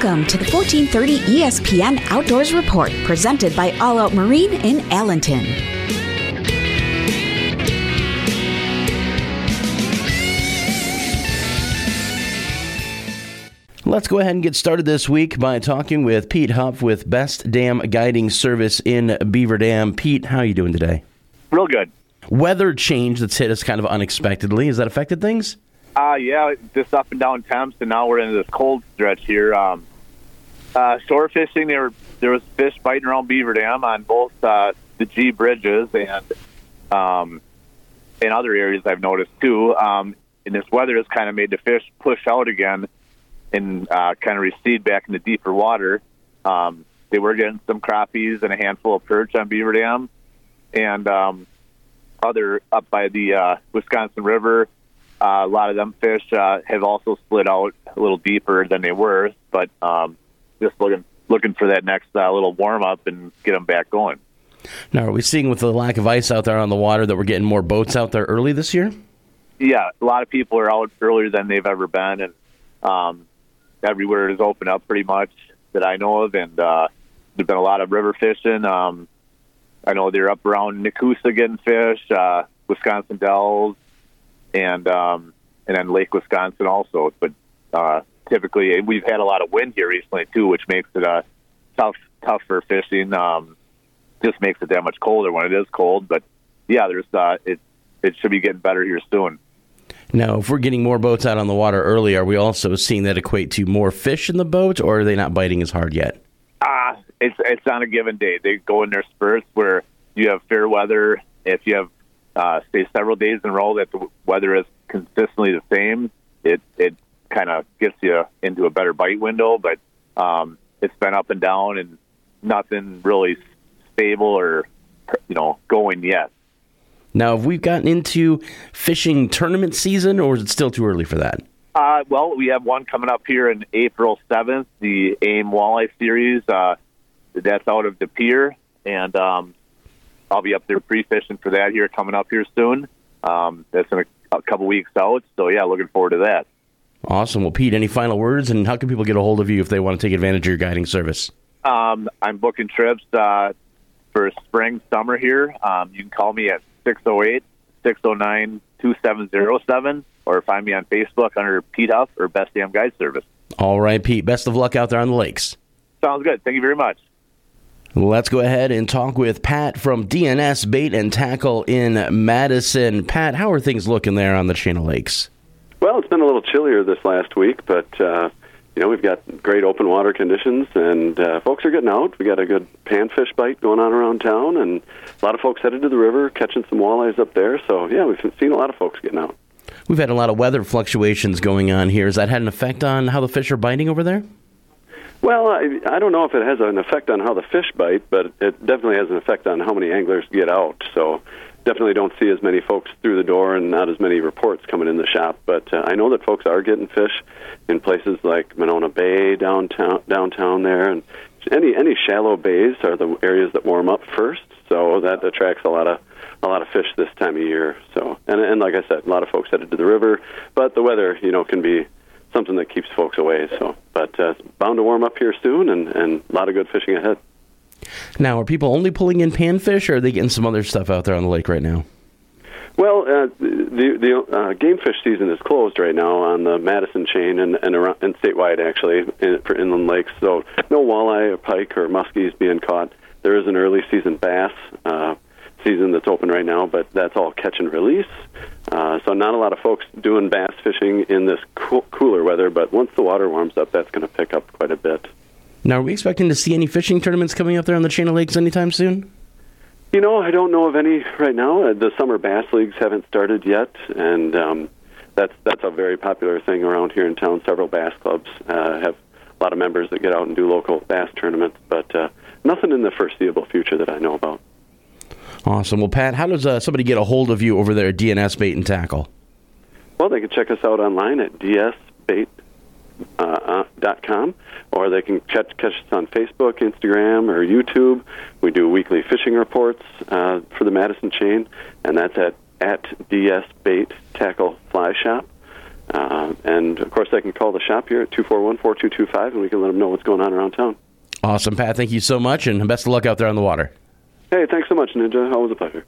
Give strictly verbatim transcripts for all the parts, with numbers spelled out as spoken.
Welcome to the fourteen thirty E S P N Outdoors Report, presented by All Out Marine in Allenton. Let's go ahead and get started this week by talking with Pete Huff with Best Dam Guiding Service in Beaver Dam. Pete, how are you doing today? Real good. Weather change that's hit us kind of unexpectedly. Has that affected things? Uh, yeah, just up and down temps, and now we're into this cold stretch here. Um, uh, shore fishing, there, there was fish biting around Beaver Dam on both uh, the G bridges and um, in other areas I've noticed too. Um, and this weather has kind of made the fish push out again and uh, kind of recede back into deeper water. Um, they were getting some crappies and a handful of perch on Beaver Dam, and um, other up by the uh, Wisconsin River. Uh, a lot of them fish uh, have also split out a little deeper than they were, but um, just looking looking for that next uh, little warm up and get them back going. Now, are we seeing with the lack of ice out there on the water that we're getting more boats out there early this year? Yeah, a lot of people are out earlier than they've ever been, and um, everywhere is open up pretty much that I know of, and uh, there's been a lot of river fishing. Um, I know they're up around Nakusa getting fish, uh, Wisconsin Dells, and um, and then Lake Wisconsin also. But uh, typically, we've had a lot of wind here recently too, which makes it uh, tough tough for fishing. Um, just makes it that much colder when it is cold. But yeah, there's uh, it it should be getting better here soon. Now, if we're getting more boats out on the water early, are we also seeing that equate to more fish in the boat, or are they not biting as hard yet? Ah, uh, it's it's on a given day. They go in their spurts where you have fair weather. If you have uh, say several days in a row that the weather is consistently the same, it it kind of gets you into a better bite window. But um, it's been up and down, and nothing really stable or you know going yet. Now, have we gotten into fishing tournament season, or is it still too early for that? Uh, well, we have one coming up here in April seventh, the AIM Walleye Series. Uh, that's out of De Pere, and um, I'll be up there pre-fishing for that here coming up here soon. Um, that's in a, a couple weeks out, so yeah, looking forward to that. Awesome. Well, Pete, any final words, and how can people get a hold of you if they want to take advantage of your guiding service? Um, I'm booking trips uh, for spring, summer here. Um, you can call me at six oh eight, six oh nine, two seven oh seven, or find me on Facebook under Pete Huff or Best Dam Guide Service. All right, Pete. Best of luck out there on the lakes. Sounds good. Thank you very much. Let's go ahead and talk with Pat from D N S Bait and Tackle in Madison. Pat, how are things looking there on the Channel Lakes? Well, it's been a little chillier this last week, but uh, you know, we've got great open water conditions, and uh, folks are getting out. We got a good panfish bite going on around town, and a lot of folks headed to the river, catching some walleyes up there. So, yeah, we've seen a lot of folks getting out. We've had a lot of weather fluctuations going on here. Has that had an effect on how the fish are biting over there? Well, I, I don't know if it has an effect on how the fish bite, but it definitely has an effect on how many anglers get out. So definitely don't see as many folks through the door and not as many reports coming in the shop. But uh, I know that folks are getting fish in places like Monona Bay downtown, downtown there, and any any shallow bays are the areas that warm up first. So that attracts a lot of a lot of fish this time of year. So and and like I said, a lot of folks headed to the river, but the weather, you know, can be something that keeps folks away. So, but uh, bound to warm up here soon, and, and a lot of good fishing ahead. Now, are people only pulling in panfish, or are they getting some other stuff out there on the lake right now? Well, uh, the the uh, game fish season is closed right now on the Madison chain and and, around, and statewide, actually, in, for inland lakes. So no walleye or pike or muskies being caught. There is an early season bass uh, season that's open right now, but that's all catch and release. Uh, so not a lot of folks doing bass fishing in this cool, cooler weather, but once the water warms up, that's going to pick up quite a bit. Now, are we expecting to see any fishing tournaments coming up there on the Channel Lakes anytime soon? You know, I don't know of any right now. Uh, the summer bass leagues haven't started yet, and um, that's that's a very popular thing around here in town. Several bass clubs uh, have a lot of members that get out and do local bass tournaments, but uh, nothing in the foreseeable future that I know about. Awesome. Well, Pat, how does uh, somebody get a hold of you over there at D N S Bait and Tackle? Well, they can check us out online at d s bait dot com, or they can catch, catch us on Facebook, Instagram, or YouTube. We do weekly fishing reports uh, for the Madison chain, and that's at, at D S Bait Tackle Fly Shop. Uh, and, of course, they can call the shop here at two four one, four two two five, and we can let them know what's going on around town. Awesome, Pat. Thank you so much, and best of luck out there on the water. Hey, thanks so much, Ninja. Always a pleasure.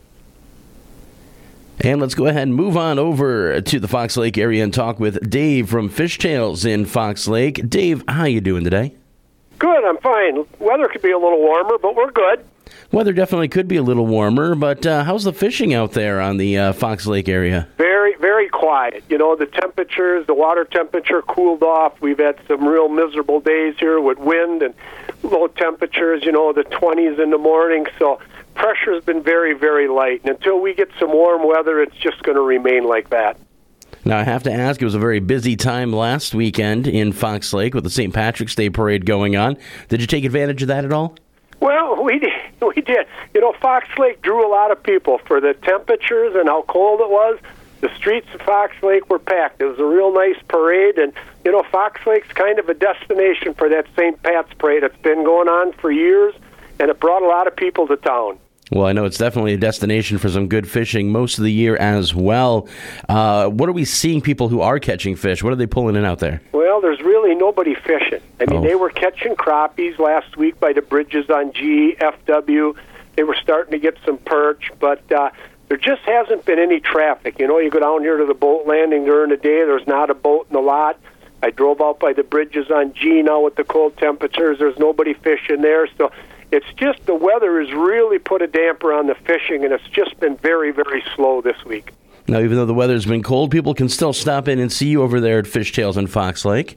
And let's go ahead and move on over to the Fox Lake area and talk with Dave from Fishtails in Fox Lake. Dave, how you doing today? Good, I'm fine. Weather could be a little warmer, but we're good. Weather definitely could be a little warmer, but uh, how's the fishing out there on the uh, Fox Lake area? Very, very quiet. You know, the temperatures, the water temperature cooled off. We've had some real miserable days here with wind and low temperatures, you know, the twenties in the morning. So pressure's been very, very light. And until we get some warm weather, it's just going to remain like that. Now, I have to ask, it was a very busy time last weekend in Fox Lake with the Saint Patrick's Day parade going on. Did you take advantage of that at all? Well, we did. We did. You know, Fox Lake drew a lot of people for the temperatures and how cold it was. The streets of Fox Lake were packed. It was a real nice parade, and, you know, Fox Lake's kind of a destination for that Saint Pat's parade. It's been going on for years, and it brought a lot of people to town. Well, I know it's definitely a destination for some good fishing most of the year as well. Uh, what are we seeing people who are catching fish? What are they pulling in out there? Well, there's really nobody fishing. I mean, Oh. they were catching crappies last week by the bridges on G, F W. They were starting to get some perch, but uh, there just hasn't been any traffic. You know, you go down here to the boat landing during the day, there's not a boat in the lot. I drove out by the bridges on G now with the cold temperatures. There's nobody fishing there, so it's just the weather has really put a damper on the fishing, and it's just been very, very slow this week. Now, even though the weather's been cold, people can still stop in and see you over there at Fishtails in Fox Lake.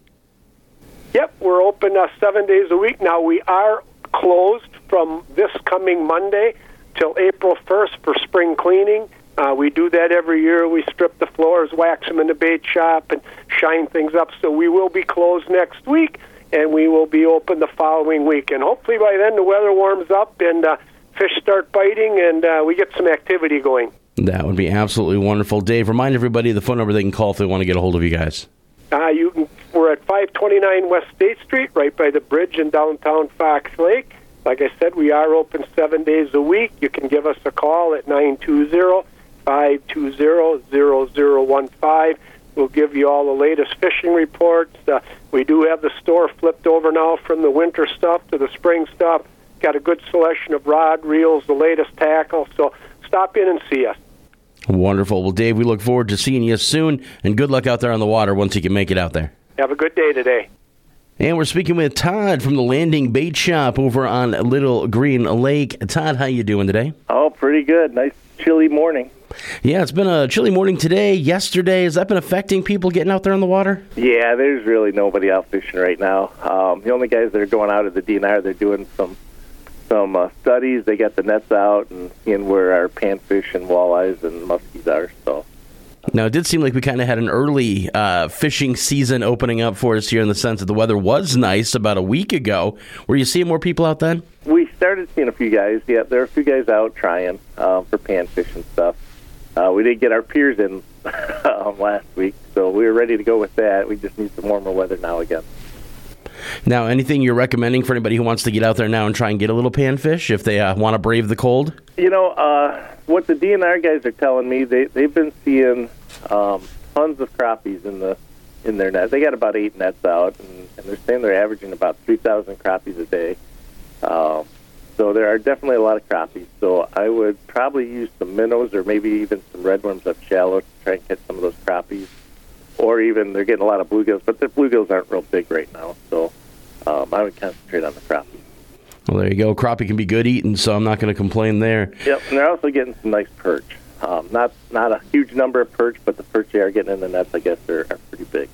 Yep, we're open uh, seven days a week. Now, we are closed from this coming Monday till April first for spring cleaning. Uh, we do that every year. We strip the floors, wax them in the bait shop, and shine things up. So we will be closed next week, and we will be open the following week. And hopefully by then the weather warms up and uh, fish start biting and uh, we get some activity going. That would be absolutely wonderful. Dave, remind everybody the phone number they can call if they want to get a hold of you guys. Uh, you can, we're at five twenty-nine West State Street, right by the bridge in downtown Fox Lake. Like I said, we are open seven days a week. You can give us a call at nine two zero, five two zero, zero zero one five. We'll give you all the latest fishing reports. Uh, we do have the store flipped over now from the winter stuff to the spring stuff. Got a good selection of rod, reels, the latest tackle. So stop in and see us. Wonderful. Well, Dave, we look forward to seeing you soon, and good luck out there on the water once you can make it out there. Have a good day today. And we're speaking with Todd from the Landing Bait Shop over on Little Green Lake. Todd, how you doing today? Oh, pretty good. Nice chilly morning. Yeah, it's been a chilly morning today, yesterday. Has that been affecting people getting out there on the water? Yeah, there's really nobody out fishing right now. Um, the only guys that are going out at the D N R, they're doing some some uh, studies. They got the nets out and seeing where our panfish and walleyes and muskies are. So. Now, it did seem like we kind of had an early uh, fishing season opening up for us here in the sense that the weather was nice about a week ago. Were you seeing more people out then? We started seeing a few guys. Yeah, there are a few guys out trying uh, for panfish and stuff. Uh, we did get our piers in um, last week, so we were ready to go with that. We just need some warmer weather now again. Now, anything you're recommending for anybody who wants to get out there now and try and get a little panfish if they uh, want to brave the cold? You know, uh, what the D N R guys are telling me, they, they've been seeing um, tons of crappies in the in their net. They got about eight nets out, and, and they're saying they're averaging about three thousand crappies a day. Um, so there are definitely a lot of crappies. So I would probably use some minnows or maybe even some redworms up shallow to try and catch some of those crappies. Or even they're getting a lot of bluegills, but the bluegills aren't real big right now. So um, I would concentrate on the crappie. Well, there you go. Crappie can be good eating, so I'm not going to complain there. Yep, and they're also getting some nice perch. Um, not not a huge number of perch, but the perch they are getting in the nets, I guess, are, are pretty big.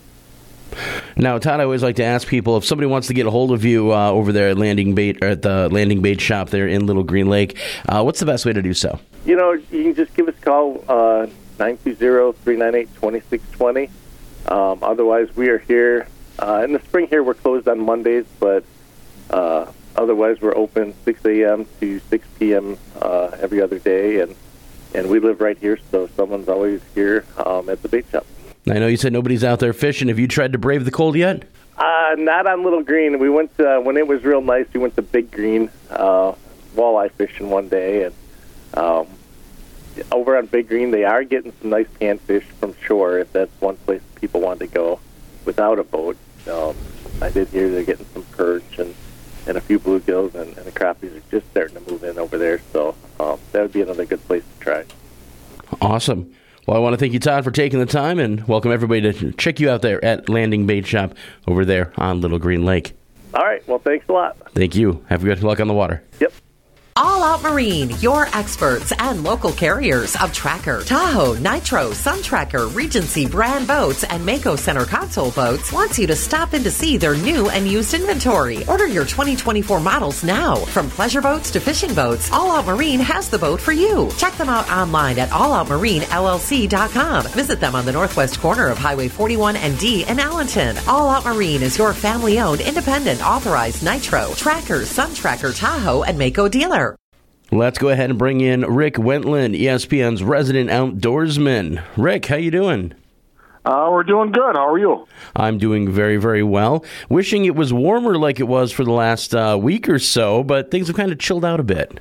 Now, Todd, I always like to ask people, if somebody wants to get a hold of you uh, over there at Landing Bait, or at the Landing Bait Shop there in Little Green Lake, uh, what's the best way to do so? You know, you can just give us a call, uh, nine two zero, three nine eight, two six two zero. Um, otherwise, we are here. Uh, in the spring here, we're closed on Mondays, but uh, otherwise we're open six a.m. to six p.m. Uh, every other day, and, and we live right here, so someone's always here um, at the bait shop. I know you said nobody's out there fishing. Have you tried to brave the cold yet? Uh, not on Little Green. We went to, when it was real nice, we went to Big Green uh, walleye fishing one day, and um, a over on Big Green, they are getting some nice panfish from shore, if that's one place people want to go without a boat. Um, I did hear they're getting some perch and, and a few bluegills, and, and the crappies are just starting to move in over there. So um, that would be another good place to try. Awesome. Well, I want to thank you, Todd, for taking the time, and welcome everybody to check you out there at Landing Bait Shop over there on Little Green Lake. All right. Well, thanks a lot. Thank you. Have good luck on the water. Yep. All Out Marine, your experts and local carriers of Tracker, Tahoe, Nitro, Sun Tracker, Regency brand boats, and Mako Center console boats, wants you to stop in to see their new and used inventory. Order your twenty twenty-four models now. From pleasure boats to fishing boats, All Out Marine has the boat for you. Check them out online at all out marine l l c dot com. Visit them on the northwest corner of Highway forty-one and D in Allenton. All Out Marine is your family-owned, independent, authorized Nitro, Tracker, Sun Tracker, Tahoe, and Mako dealer. Let's go ahead and bring in Rick Wentland, E S P N's resident outdoorsman. Rick, how you doing? Uh, we're doing good. How are you? I'm doing very, very well. Wishing it was warmer like it was for the last uh, week or so, but things have kind of chilled out a bit.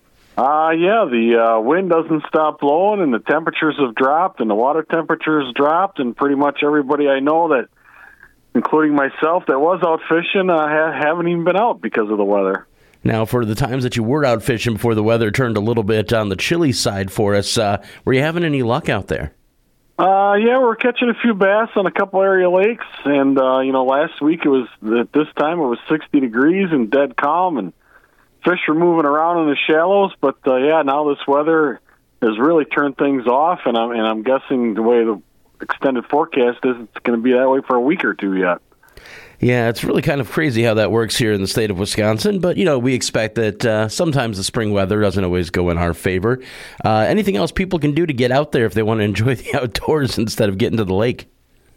Uh, yeah, the uh, wind doesn't stop blowing, and the temperatures have dropped, and the water temperatures dropped, and pretty much everybody I know that, including myself, that was out fishing, uh, ha- haven't even been out because of the weather. Now, for the times that you were out fishing before the weather turned a little bit on the chilly side for us, uh, were you having any luck out there? Uh, yeah, we're catching a few bass on a couple area lakes, and, uh, you know, last week it was, at this time it was sixty degrees and dead calm, and fish were moving around in the shallows, but, uh, yeah, now this weather has really turned things off, and I'm, and I'm guessing the way the extended forecast is, it's going to be that way for a week or two yet. Yeah, it's really kind of crazy how that works here in the state of Wisconsin, but, you know, we expect that uh, sometimes the spring weather doesn't always go in our favor. Uh, anything else people can do to get out there if they want to enjoy the outdoors instead of getting to the lake?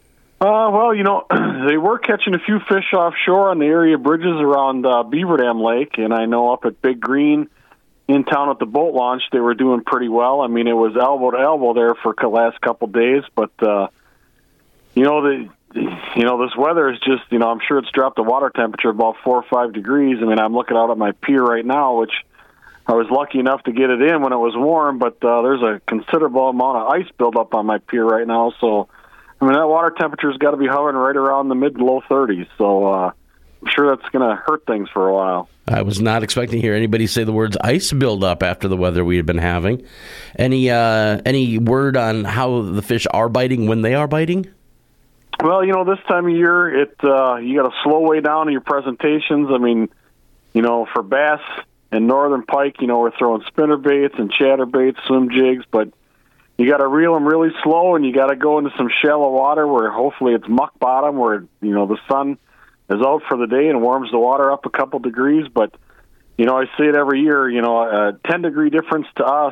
Uh, well, you know, they were catching a few fish offshore on the area bridges around uh, Beaver Dam Lake, and I know up at Big Green in town at the boat launch they were doing pretty well. I mean, it was elbow to elbow there for the last couple days, but, uh, you know, the... You know, this weather is just, you know, I'm sure it's dropped the water temperature about four or five degrees. I mean, I'm looking out at my pier right now, which I was lucky enough to get it in when it was warm, but uh, there's a considerable amount of ice buildup on my pier right now. So, I mean, that water temperature's got to be hovering right around the mid to low thirties. So uh, I'm sure that's going to hurt things for a while. I was not expecting to hear anybody say the words ice buildup after the weather we had been having. Any, uh, any word on how the fish are biting when they are biting? Well, you know, this time of year, it uh, you got to slow way down in your presentations. I mean, you know, for bass and northern pike, you know, we're throwing spinner baits and chatter baits, swim jigs, but you got to reel them really slow, and you got to go into some shallow water where hopefully it's muck bottom, where, you know, the sun is out for the day and warms the water up a couple degrees. But, you know, I say it every year, you know, a ten-degree difference to us,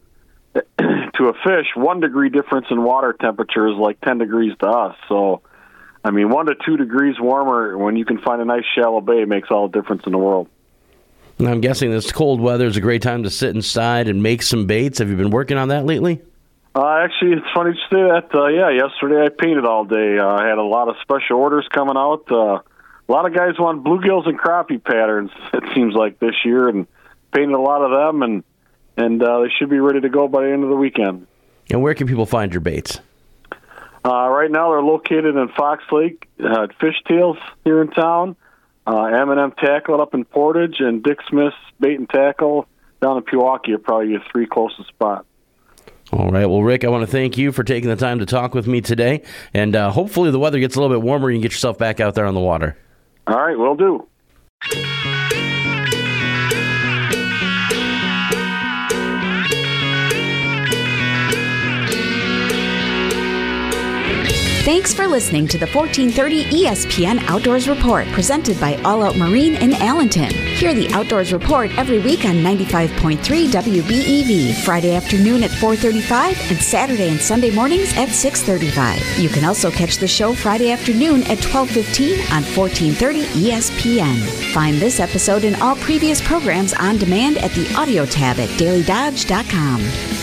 to a fish, one degree difference in water temperature is like ten degrees to us. So, I mean, one to two degrees warmer when you can find a nice shallow bay makes all the difference in the world. And I'm guessing this cold weather is a great time to sit inside and make some baits. Have you been working on that lately? Uh, actually, it's funny to say that. Uh, yeah, yesterday I painted all day. Uh, I had a lot of special orders coming out. Uh, a lot of guys want bluegills and crappie patterns, it seems like, this year, and painted a lot of them, and And uh, they should be ready to go by the end of the weekend. And where can people find your baits? Uh, right now they're located in Fox Lake, uh, Fishtails here in town, uh, M and M Tackle up in Portage, and Dick Smith's Bait and Tackle down in Pewaukee are probably your three closest spots. All right. Well, Rick, I want to thank you for taking the time to talk with me today. And uh, hopefully the weather gets a little bit warmer and you can get yourself back out there on the water. All right, will do. Thanks for listening to the fourteen thirty E S P N Outdoors Report, presented by All Out Marine in Allenton. Hear the Outdoors Report every week on ninety-five point three W B E V, Friday afternoon at four thirty-five and Saturday and Sunday mornings at six thirty-five. You can also catch the show Friday afternoon at twelve fifteen on fourteen thirty E S P N. Find this episode and all previous programs on demand at the audio tab at daily dodge dot com.